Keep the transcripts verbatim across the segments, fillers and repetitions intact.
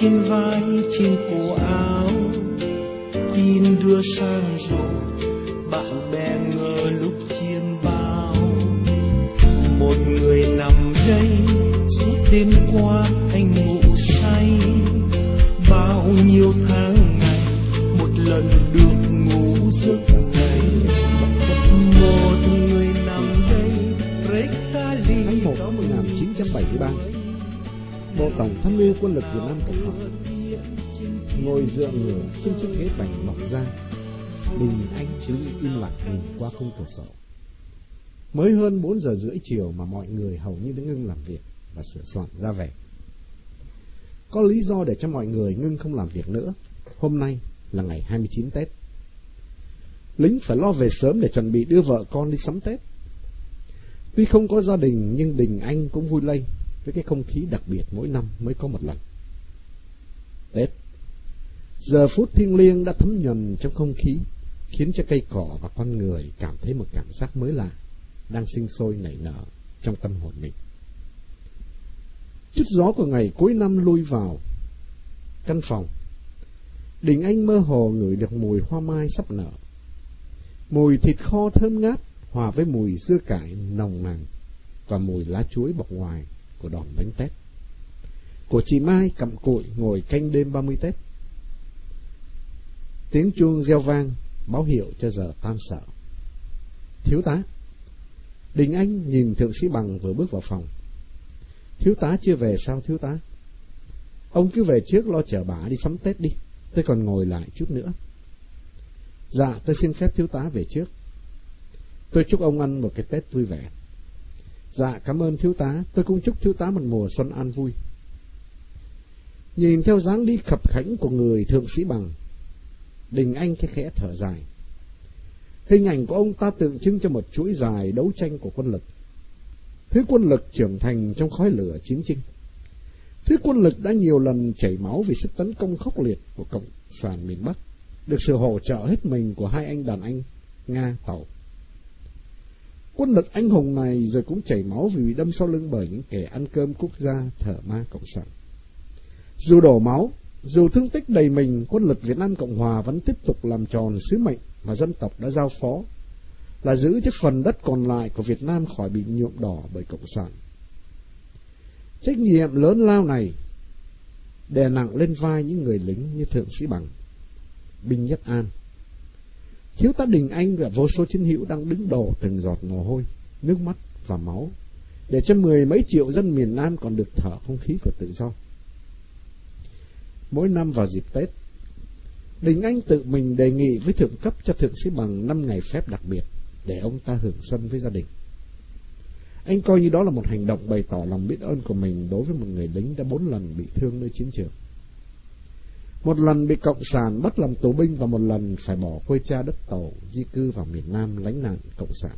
trên vai trên cổ áo, tin đưa sang rồi bạn bè ngờ lúc chiêm bao. Một người nằm đây suốt đêm qua anh ngủ say, bao nhiêu tháng ngày một lần được ngủ giấc này. Một người nằm đây tháng một năm một nghìn chín trăm bảy mươi ba, Bộ Tổng tham mưu Quân lực Việt Nam Cộng hòa ngồi dựa ngửa trên chiếc ghế bành mọc da. Đình Anh cứ im lặng nhìn qua khung cửa sổ. Mới hơn bốn giờ rưỡi chiều mà mọi người hầu như đã ngưng làm việc và sửa soạn ra về. Có lý do để cho mọi người ngưng không làm việc nữa. Hôm nay là ngày hai mươi chín Tết. Lính phải lo về sớm để chuẩn bị đưa vợ con đi sắm Tết. Tuy không có gia đình nhưng Đình Anh cũng vui lây với cái không khí đặc biệt mỗi năm mới có một lần. Tết, giờ phút thiêng liêng đã thấm nhuần trong không khí, khiến cho cây cỏ và con người cảm thấy một cảm giác mới lạ đang sinh sôi nảy nở trong tâm hồn mình. Chút gió của ngày cuối năm lui vào căn phòng. Đình Anh mơ hồ ngửi được mùi hoa mai sắp nở, mùi thịt kho thơm ngát hòa với mùi dưa cải nồng nàn và mùi lá chuối bọc ngoài của đòn bánh tét, của chị Mai cặm cụi ngồi canh đêm ba mươi Tết. Tiếng chuông reo vang báo hiệu cho giờ tan sở. Thiếu tá. Đình Anh nhìn thượng sĩ Bằng vừa bước vào phòng. Thiếu tá chưa về sao thiếu tá? Ông cứ về trước lo chở bà đi sắm Tết đi, tôi còn ngồi lại chút nữa. Dạ, tôi xin phép thiếu tá về trước. Tôi chúc ông ăn một cái Tết vui vẻ. Dạ, cảm ơn thiếu tá, tôi cũng chúc thiếu tá một mùa xuân an vui. Nhìn theo dáng đi khập khẽnh của người thượng sĩ Bằng, Đình Anh khẽ khẽ thở dài. Hình ảnh của ông ta tượng trưng cho một chuỗi dài đấu tranh của quân lực. Thứ quân lực trưởng thành trong khói lửa chiến tranh. Thứ quân lực đã nhiều lần chảy máu vì sức tấn công khốc liệt của Cộng sản miền Bắc, được sự hỗ trợ hết mình của hai anh đàn anh Nga Tàu. Quân lực anh hùng này rồi cũng chảy máu vì bị đâm sau lưng bởi những kẻ ăn cơm quốc gia thở ma Cộng sản. Dù đổ máu, dù thương tích đầy mình, quân lực Việt Nam Cộng Hòa vẫn tiếp tục làm tròn sứ mệnh mà dân tộc đã giao phó, là giữ chiếc phần đất còn lại của Việt Nam khỏi bị nhuộm đỏ bởi Cộng sản. Trách nhiệm lớn lao này đè nặng lên vai những người lính như thượng sĩ Bằng, binh Nhất An, thiếu tá Đình Anh và vô số chiến hữu đang đứng đổ từng giọt mồ hôi, nước mắt và máu để cho mười mấy triệu dân miền Nam còn được thở không khí của tự do. Mỗi năm vào dịp Tết, Đình Anh tự mình đề nghị với thượng cấp cho thượng sĩ Bằng năm ngày phép đặc biệt để ông ta hưởng xuân với gia đình. Anh coi như đó là một hành động bày tỏ lòng biết ơn của mình đối với một người lính đã bốn lần bị thương nơi chiến trường. Một lần bị Cộng sản bắt làm tù binh và một lần phải bỏ quê cha đất Tổ di cư vào miền Nam lánh nạn Cộng sản.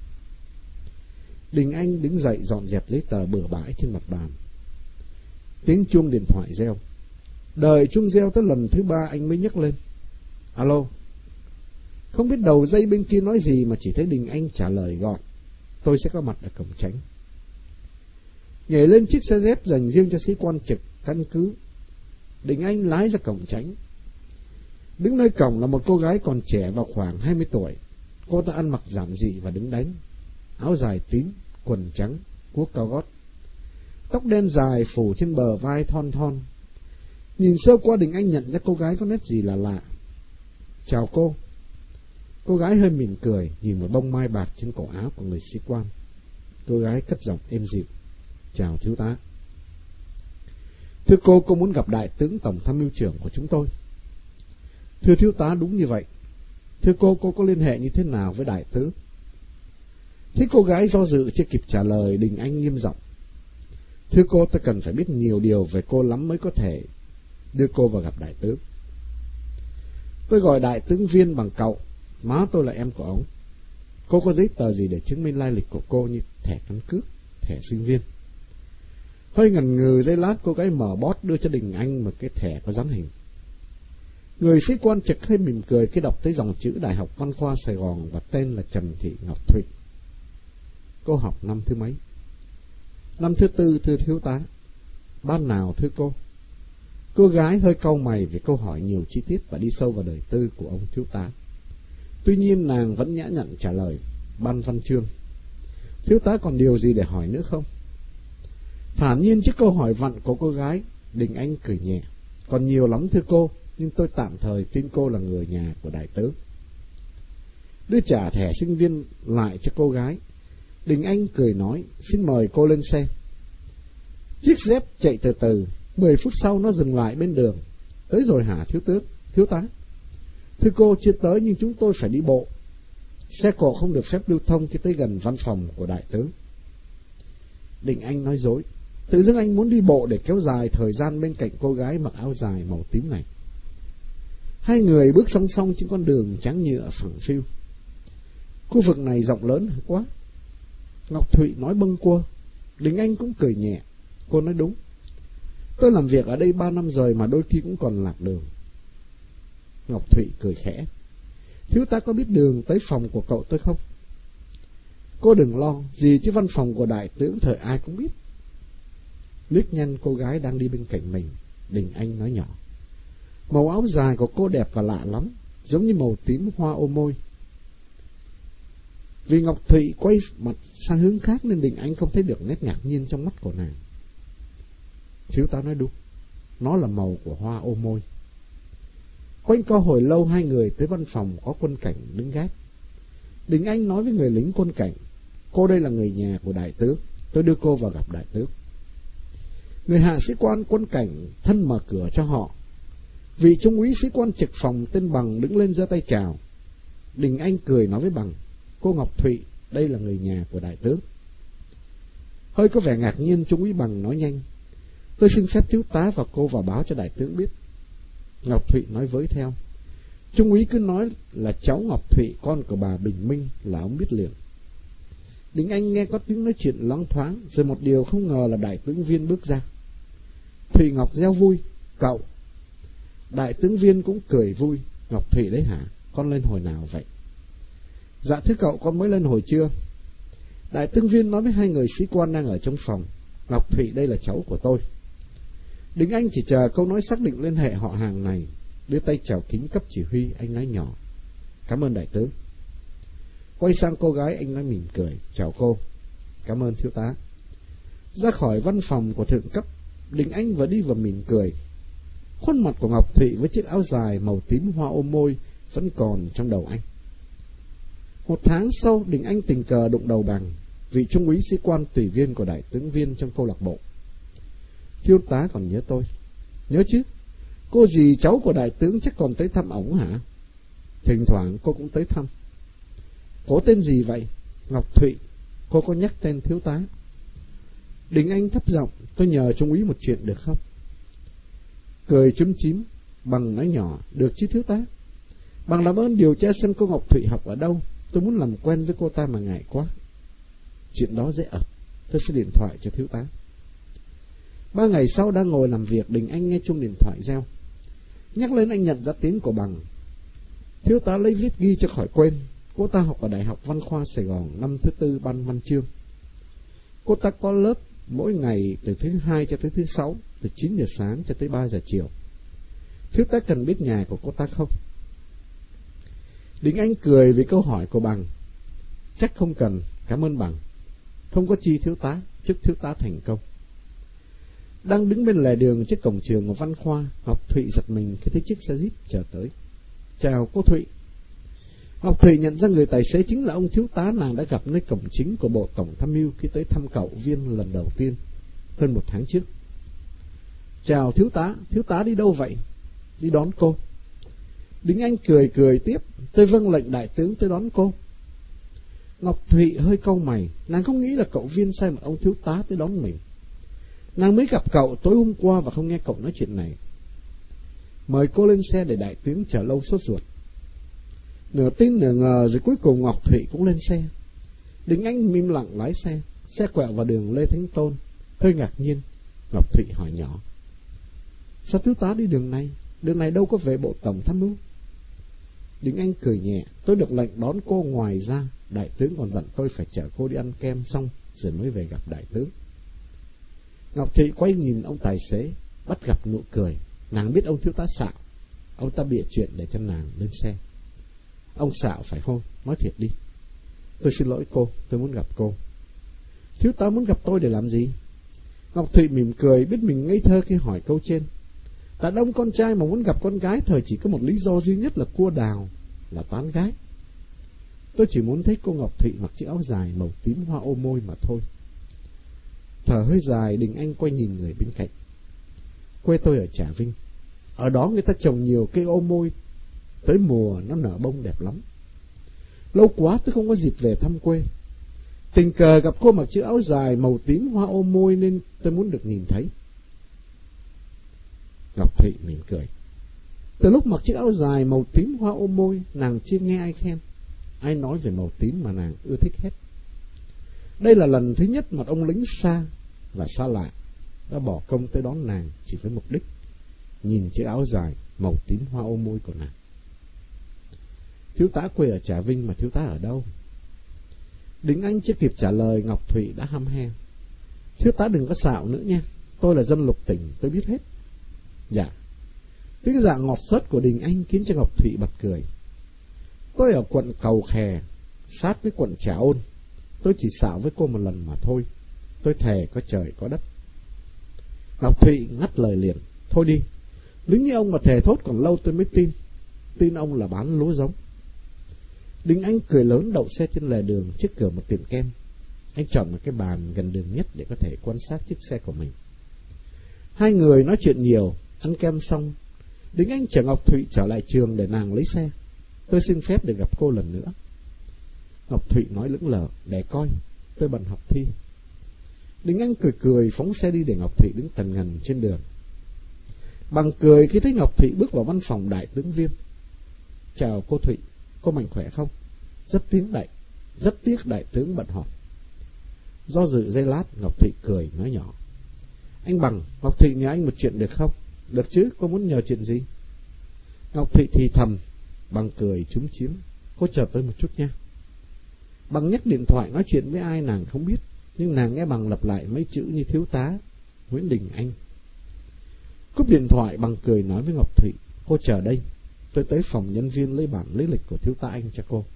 Đình Anh đứng dậy dọn dẹp giấy tờ bừa bãi trên mặt bàn. Tiếng chuông điện thoại reo. Đợi chuông reo tới lần thứ ba anh mới nhấc lên. Alo. Không biết đầu dây bên kia nói gì mà chỉ thấy Đình Anh trả lời gọn. Tôi sẽ có mặt ở cổng tránh. Nhảy lên chiếc xe dép dành riêng cho sĩ quan trực căn cứ, Đình Anh lái ra cổng tránh. Đứng nơi cổng là một cô gái còn trẻ vào khoảng hai mươi tuổi. Cô ta ăn mặc giản dị và đứng đắn, áo dài tím, quần trắng, cuốc cao gót, tóc đen dài phủ trên bờ vai thon thon. Nhìn sơ qua Đình Anh nhận ra cô gái có nét gì là lạ. Chào cô. Cô gái hơi mỉm cười, nhìn một bông mai bạc trên cổ áo của người sĩ quan. Cô gái cất giọng êm dịu. Chào thiếu tá. Thưa cô, cô muốn gặp đại tướng tổng tham mưu trưởng của chúng tôi. Thưa thiếu tá, đúng như vậy. Thưa cô, cô có liên hệ như thế nào với đại tướng? Thấy cô gái do dự chưa kịp trả lời, Đình Anh nghiêm giọng. Thưa cô, tôi cần phải biết nhiều điều về cô lắm mới có thể đưa cô vào gặp đại tướng. Tôi gọi đại tướng Viên bằng cậu. Má tôi là em của ông. Cô có giấy tờ gì để chứng minh lai lịch của cô như thẻ căn cước, thẻ sinh viên? Hơi ngần ngừ giây lát, cô gái mở bót đưa cho Đình Anh một cái thẻ có dán hình. Người sĩ quan trực hơi mỉm cười khi đọc thấy dòng chữ Đại học Văn khoa Sài Gòn và tên là Trần Thị Ngọc Thụy. Cô học năm thứ mấy? Năm thứ tư, thưa thiếu tá. Ban nào thưa cô? Cô gái hơi cau mày về câu hỏi nhiều chi tiết và đi sâu vào đời tư của ông thiếu tá. Tuy nhiên nàng vẫn nhã nhặn trả lời: Ban Văn Chương, thiếu tá còn điều gì để hỏi nữa không? Thản nhiên trước câu hỏi vặn của cô gái, Đình Anh cười nhẹ: Còn nhiều lắm thưa cô, nhưng tôi tạm thời tin cô là người nhà của đại tướng. Đưa trả thẻ sinh viên lại cho cô gái, Đình Anh cười nói: Xin mời cô lên xe. Chiếc dép chạy từ từ. Mười phút sau nó dừng lại bên đường. Tới rồi hả thiếu tướng, thiếu tá? Thưa cô, chưa tới nhưng chúng tôi phải đi bộ. Xe cộ không được phép lưu thông khi tới gần văn phòng của đại tướng. Đình Anh nói dối. Tự dưng anh muốn đi bộ để kéo dài thời gian bên cạnh cô gái mặc áo dài màu tím này. Hai người bước song song trên con đường trắng nhựa phẳng phiu. Khu vực này rộng lớn quá. Ngọc Thụy nói bâng quơ. Đình Anh cũng cười nhẹ. Cô nói đúng. Tôi làm việc ở đây ba năm rồi mà đôi khi cũng còn lạc đường. Ngọc Thụy cười khẽ. Thiếu tá có biết đường tới phòng của cậu tôi không? Cô đừng lo, gì chứ văn phòng của đại tướng thời ai cũng biết. Liếc nhanh cô gái đang đi bên cạnh mình, Đình Anh nói nhỏ: Màu áo dài của cô đẹp và lạ lắm, giống như màu tím hoa ô môi. Vì Ngọc Thụy quay mặt sang hướng khác nên Đình Anh không thấy được nét ngạc nhiên trong mắt của nàng. Thiếu tá nói đúng, nó là màu của hoa ô môi. Quanh co hồi lâu hai người tới văn phòng có quân cảnh đứng gác. Đình Anh nói với người lính quân cảnh: Cô đây là người nhà của đại tướng, tôi đưa cô vào gặp đại tướng. Người hạ sĩ quan quân cảnh thân mở cửa cho họ. Vị trung úy sĩ quan trực phòng tên Bằng đứng lên giơ tay chào. Đình Anh cười nói với Bằng: Cô Ngọc Thụy, đây là người nhà của đại tướng. Hơi có vẻ ngạc nhiên, trung úy Bằng nói nhanh: Tôi xin phép thiếu tá và cô vào báo cho đại tướng biết. Ngọc Thụy nói với theo. Trung úy cứ nói là cháu Ngọc Thụy, con của bà Bình Minh, là ông biết liền. Đình Anh nghe có tiếng nói chuyện loáng thoáng, rồi một điều không ngờ là đại tướng Viên bước ra. Thụy Ngọc reo vui: Cậu! Đại tướng Viên cũng cười vui: Ngọc Thụy đấy hả? Con lên hồi nào vậy? Dạ thưa cậu, con mới lên hồi trưa. Đại tướng Viên nói với hai người sĩ quan đang ở trong phòng: Ngọc Thụy đây là cháu của tôi. Đình Anh chỉ chờ câu nói xác định liên hệ họ hàng này. Đưa tay chào kính cấp chỉ huy, anh nói nhỏ: Cảm ơn đại tướng. Quay sang cô gái, anh nói mỉm cười: Chào cô. Cảm ơn thiếu tá. Ra khỏi văn phòng của thượng cấp, Đình Anh vừa đi vừa mỉm cười. Khuôn mặt của Ngọc Thụy với chiếc áo dài màu tím hoa ô môi vẫn còn trong đầu anh. Một tháng sau, Đình Anh tình cờ đụng đầu Bằng, vị trung úy sĩ quan tùy viên của đại tướng Viên trong câu lạc bộ. Thiếu tá còn nhớ tôi? Nhớ chứ. Cô dì cháu của đại tướng chắc còn tới thăm ổng hả? Thỉnh thoảng cô cũng tới thăm. Cô tên gì vậy? Ngọc Thụy. Cô có nhắc tên thiếu tá? Đình Anh thấp giọng: Tôi nhờ trung úy một chuyện được không? Cười chúm chím, Bằng nói nhỏ: Được chứ thiếu tá. Bằng làm ơn điều tra xem cô Ngọc Thụy học ở đâu. Tôi muốn làm quen với cô ta mà ngại quá. Chuyện đó dễ ợt, tôi sẽ điện thoại cho thiếu tá. Ba ngày sau đang ngồi làm việc, Đình Anh nghe chuông điện thoại reo. Nhắc lên anh nhận ra tiếng của Bằng. Thiếu tá lấy viết ghi cho khỏi quên. Cô ta học ở Đại học Văn khoa Sài Gòn, năm thứ tư ban văn chương. Cô ta có lớp mỗi ngày từ thứ hai cho tới thứ sáu, từ chín giờ sáng cho tới ba giờ chiều. Thiếu tá cần biết nhà của cô ta không? Đình Anh cười vì câu hỏi của Bằng. Chắc không cần, cảm ơn Bằng. Không có chi thiếu tá, chúc thiếu tá thành công. Đang đứng bên lề đường trước cổng trường của Văn khoa, Ngọc Thụy giật mình khi thấy chiếc xe jeep chờ tới. Chào cô Thụy. Ngọc Thụy nhận ra người tài xế chính là ông thiếu tá nàng đã gặp nơi cổng chính của Bộ Tổng Tham mưu khi tới thăm cậu Viên lần đầu tiên, hơn một tháng trước. Chào thiếu tá, thiếu tá đi đâu vậy? Đi đón cô. Đình Anh cười cười tiếp: Tôi vâng lệnh đại tướng tới đón cô. Ngọc Thụy hơi cau mày, nàng không nghĩ là cậu Viên sai một ông thiếu tá tới đón mình. Nàng mới gặp cậu tối hôm qua và không nghe cậu nói chuyện này. Mời cô lên xe để đại tướng chờ lâu sốt ruột. Nửa tin nửa ngờ rồi cuối cùng Ngọc Thụy cũng lên xe. Đình Anh im lặng lái xe. Xe quẹo vào đường Lê Thánh Tôn. Hơi ngạc nhiên, Ngọc Thụy hỏi nhỏ: Sao thiếu tá đi đường này? Đường này đâu có về Bộ Tổng Tham mưu. Đình Anh cười nhẹ: Tôi được lệnh đón cô, ngoài ra đại tướng còn dặn tôi phải chở cô đi ăn kem xong rồi mới về gặp đại tướng. Ngọc Thụy quay nhìn ông tài xế, bắt gặp nụ cười, Nàng biết ông thiếu tá Sạo. Ông ta bịa chuyện để cho nàng lên xe. Ông Sạo phải không? Nói thiệt đi. Tôi xin lỗi cô, tôi muốn gặp cô. Thiếu tá muốn gặp tôi để làm gì? Ngọc Thụy mỉm cười, biết mình ngây thơ khi hỏi câu trên. Đàn ông con trai mà muốn gặp con gái thời chỉ có một lý do duy nhất là cua đào, là tán gái. Tôi chỉ muốn thấy cô Ngọc Thụy mặc chiếc áo dài màu tím hoa ô môi mà thôi. Thở hơi dài, Đình Anh quay nhìn người bên cạnh. Quê tôi ở Trà Vinh. Ở đó người ta trồng nhiều cây ô môi, tới mùa nó nở bông đẹp lắm. Lâu quá tôi không có dịp về thăm quê. Tình cờ gặp cô mặc chiếc áo dài màu tím hoa ô môi nên tôi muốn được nhìn thấy. Ngọc Thụy mỉm cười. Từ lúc mặc chiếc áo dài màu tím hoa ô môi, nàng chưa nghe ai khen, ai nói về màu tím mà nàng ưa thích hết. Đây là lần thứ nhất mà ông lính xa và xa lạ đã bỏ công tới đón nàng chỉ với mục đích nhìn chiếc áo dài màu tím hoa ô môi của nàng. Thiếu tá quê ở Trà Vinh mà thiếu tá ở đâu? Đình Anh chưa kịp trả lời, Ngọc Thụy đã hăm he. Thiếu tá đừng có xạo nữa nha, tôi là dân Lục Tỉnh, tôi biết hết. Dạ. Tiếng dạ ngọt xớt của Đình Anh khiến cho Ngọc Thụy bật cười. Tôi ở quận Cầu Khè, sát với quận Trà Ôn. Tôi chỉ xạo với cô một lần mà thôi. Tôi thề có trời có đất. Ngọc Thụy ngắt lời liền. Thôi đi, lính như ông mà thề thốt còn lâu tôi mới tin. Tin ông là bán lúa giống. Đình Anh cười lớn đậu xe trên lề đường trước cửa một tiệm kem. Anh chọn một cái bàn gần đường nhất để có thể quan sát chiếc xe của mình. Hai người nói chuyện nhiều. Ăn kem xong, Đình Anh chở Ngọc Thụy trở lại trường để nàng lấy xe. Tôi xin phép được gặp cô lần nữa. Ngọc Thụy nói lững lờ. Để coi, tôi bận học thi. Đình Anh cười cười phóng xe đi để Ngọc Thụy đứng tần ngần trên đường. Bằng cười khi thấy Ngọc Thụy bước vào văn phòng đại tướng Viêm. Chào cô Thụy, cô mạnh khỏe không? Rất tiếc đại, rất tiếc đại tướng bận họp. Do dự giây lát, Ngọc Thụy cười nói nhỏ. Anh Bằng, Ngọc Thụy nhờ anh một chuyện được không? Được chứ, cô muốn nhờ chuyện gì? Ngọc Thụy thì thầm. Bằng cười chúm chím. Cô chờ tôi một chút nha. Bằng nhấc điện thoại nói chuyện với ai nàng không biết, nhưng nàng nghe Bằng lặp lại mấy chữ như thiếu tá Nguyễn Đình Anh. Cúp điện thoại, Bằng cười nói với Ngọc Thụy. Cô chờ đây, tôi tới phòng nhân viên lấy bản lý lịch của thiếu tá Anh cho cô.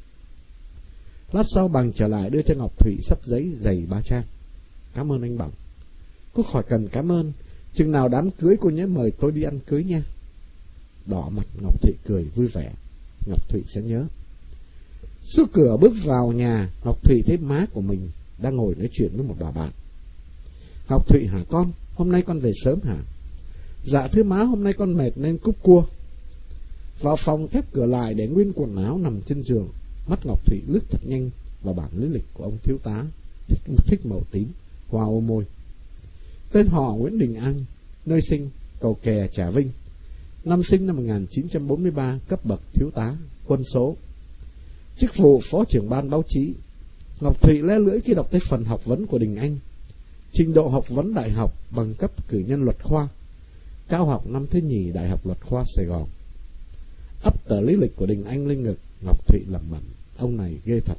Lát sau Bằng trở lại đưa cho Ngọc Thụy sắp giấy dày ba trang. Cảm ơn anh Bằng. Cô khỏi cần cảm ơn. Chừng nào đám cưới cô nhớ mời tôi đi ăn cưới nha. Đỏ mặt, Ngọc Thụy cười vui vẻ. Ngọc Thụy sẽ nhớ. Xuất cửa bước vào nhà, Ngọc Thụy thấy má của mình đang ngồi nói chuyện với một bà bạn. Ngọc Thụy hả con? Hôm nay con về sớm hả? Dạ thưa má, hôm nay con mệt nên cúp cua. Vào phòng khép cửa lại để nguyên quần áo nằm trên giường. Mắt Ngọc Thụy lướt thật nhanh vào bản lý lịch của ông thiếu tá thích, thích màu tím, hoa ô môi. Tên họ Nguyễn Đình Anh, nơi sinh Cầu Kè, Trà Vinh. Năm sinh năm một nghìn chín trăm bốn mươi ba, cấp bậc thiếu tá, quân số. Chức vụ phó trưởng ban báo chí. Ngọc Thụy le lưỡi khi đọc tới phần học vấn của Đình Anh. Trình độ học vấn đại học bằng cấp cử nhân luật khoa, cao học năm thứ nhì Đại học Luật khoa Sài Gòn. Ấp tờ lý lịch của Đình Anh lên ngực, Ngọc Thụy lẩm bẩm. Ông này ghê thật.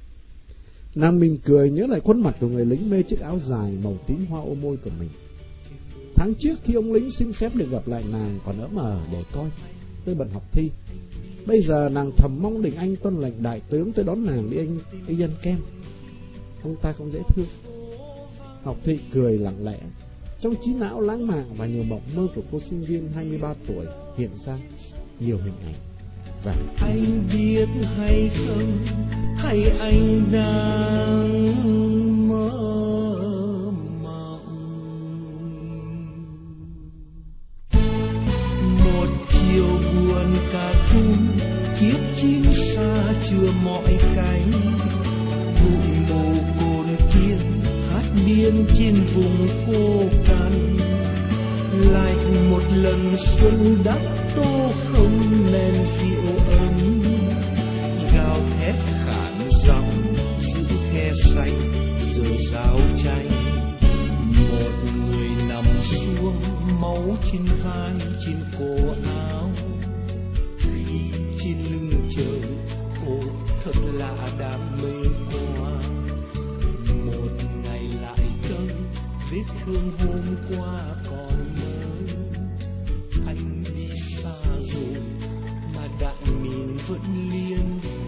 Nàng mình cười nhớ lại khuôn mặt của người lính mê chiếc áo dài màu tím hoa ô môi của mình. Tháng trước khi ông lính xin phép được gặp lại nàng còn ấm ờ để coi tôi bận học thi. Bây giờ nàng thầm mong Đình Anh tuân lệnh đại tướng tới đón nàng đi anh đi ăn kem. Ông ta không dễ thương. Ngọc Thụy cười lặng lẽ. Trong trí não lãng mạn và nhiều mộng mơ của cô sinh viên hai mươi ba tuổi hiện ra nhiều hình ảnh. Và anh biết hay không, hay anh đang mơ mộng. Một chiều buồn cả cung, kiếp chim xa chưa mỏi cánh. Bụi mù cồn kiên hát biên trên vùng cô cằn. Lại một lần xuân đắp tô không men rượu ấm. Gào thét khản giọng giữ khe xanh giờ giao tranh. Một người nằm xuống máu trên vai trên cổ áo. Khi trên lưng trời ô thật lạ đam mê qua. Một ngày lại cơn vết thương hôm qua còn mới. vẫn liền